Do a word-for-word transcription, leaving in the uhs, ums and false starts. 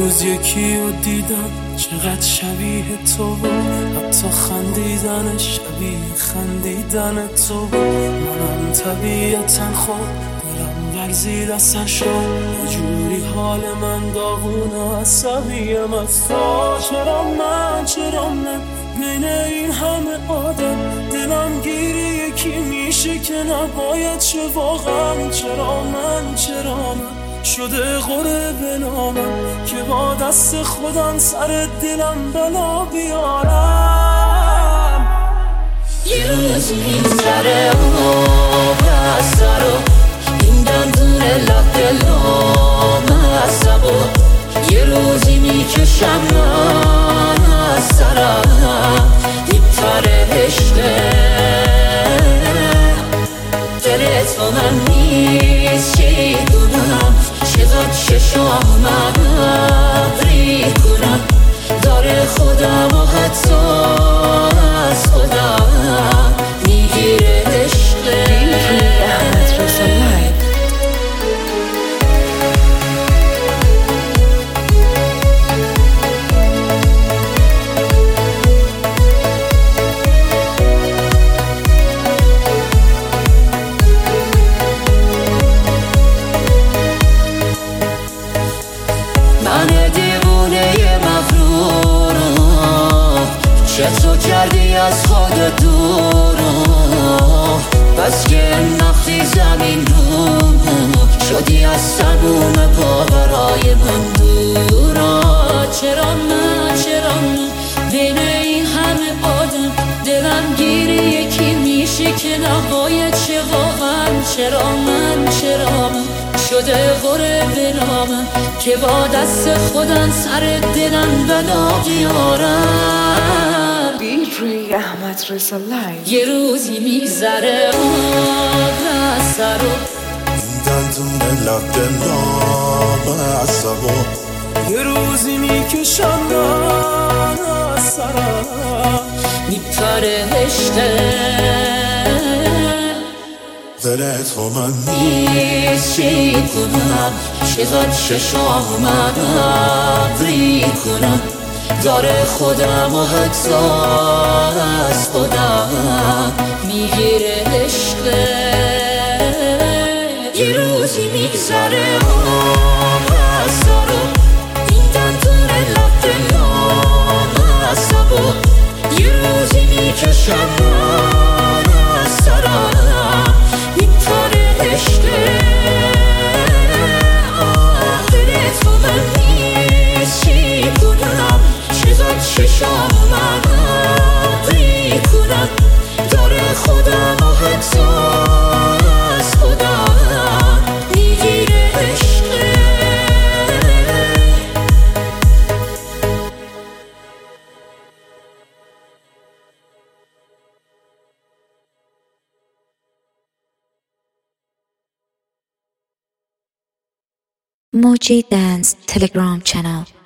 روز یکی رو دیدم چقدر شبیه تو بود، حتی خندیدن شبیه خندیدن تو بود. منم طبیعتا خوب دلم ورزید اصلا شد، یه جوری حال من داغون و عصبیم از تو. چرا من چرا من بین این همه آدم دلم گیری یکی میشه که نباید چه واقعا. چرا من چرا من شده غره به نامم که با دست خودم سر دلم بلا بیارم. یه روز میگذره آب از سرو این دندون لب دلام از سبو، یه روزی میکشم من از سرم دیپتر عشقه. دلت با من نیست چی کنم، چقدر چشم من ابری کنم، داره خودم و حتی از خودم میگیره عشقه. چطور کردی از خود دورم، بس که نختی زمین روم شدی از سبوم پا برای من دورا. چرا من چرا من بین این همه آدم دلم گیری یکی میشه که نباید چه واقعا. چرا من چرا من شده غره بنامم که با دست خودم سر دلم بلا بیارم. دیجی احمد رضا لایو. یه روزی میگذره آب از سرو این دندون لب دلام از سبو، یه روزی میکشم من از سرم میپره عشقه. دلت با من نیست چی کنم، چقدر چشم من ابری کنم، داره خودم و حتی از خودم میگیره عشقه. یه روزی میگذره آب از سرو این دندون لب دلام از سبو، یه روزی میکشم من از سرم میپره عشقه. دلت با من نیست چی کنم، چقدر چشم من ابری کنم، داره خودم و حتی از خودم میگیره عشقه. Moji Dance Telegram channel.